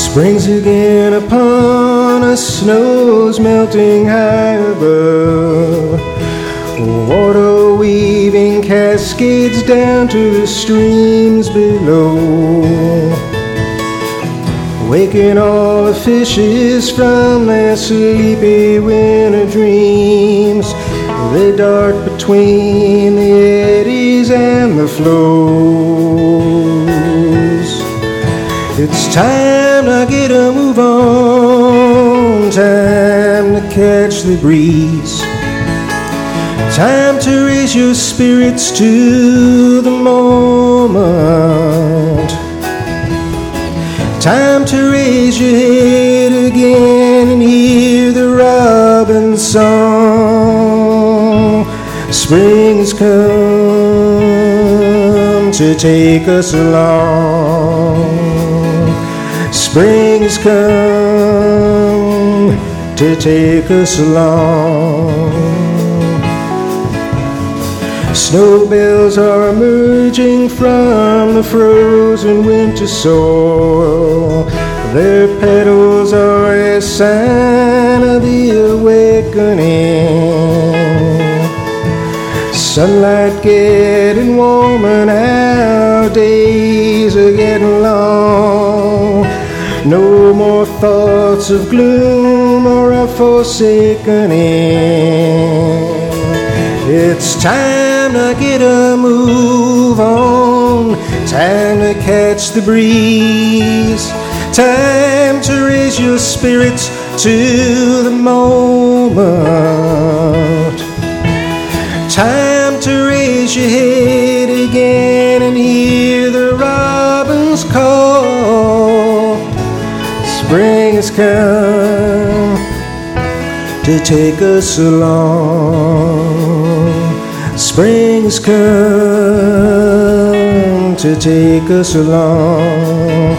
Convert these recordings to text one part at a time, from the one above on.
Spring's again upon us, snow's melting high above. Water weaving cascades down to the streams below, waking all the fishes from their sleepy winter dreams. They dart between the eddies and the flows. It's time to get a move on, time to catch the breeze, time to raise your spirits to the moment, time to raise your head again and hear the robin's song. Spring has come to take us along. Spring has come to take us along. Snowbells are emerging from the frozen winter soil. Their petals are a sign of the awakening. Sunlight getting warmer now, days are getting long. No more thoughts of gloom or of forsakening. It's time to get a move on, time to catch the breeze, time to raise your spirits to the moment, time to raise your head again and hear the robin's call. Spring has come to take us along. Spring has come to take us along.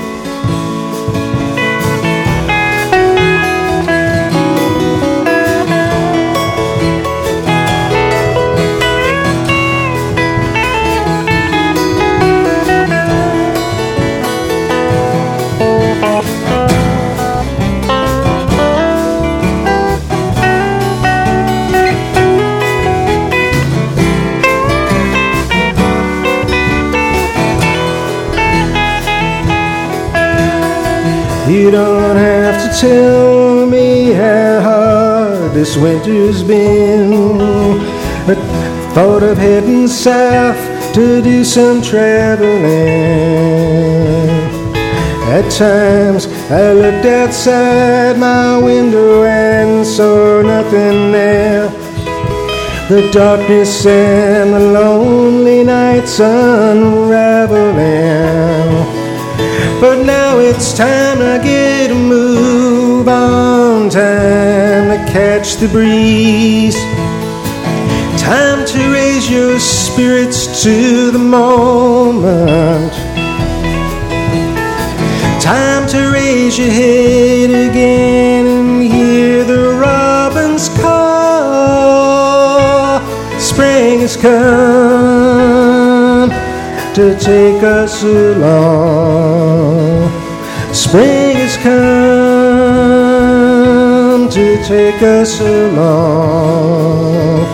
You don't have to tell me how hard this winter's been, but thought of heading south to do some traveling. At times I looked outside my window and saw nothing there. The darkness and the lonely nights unraveling. But now it's time to get a move on, time to catch the breeze, time to raise your spirits to the moment, time to raise your head again and hear the robin's call. Spring has come to take us along. Spring has come to take us along.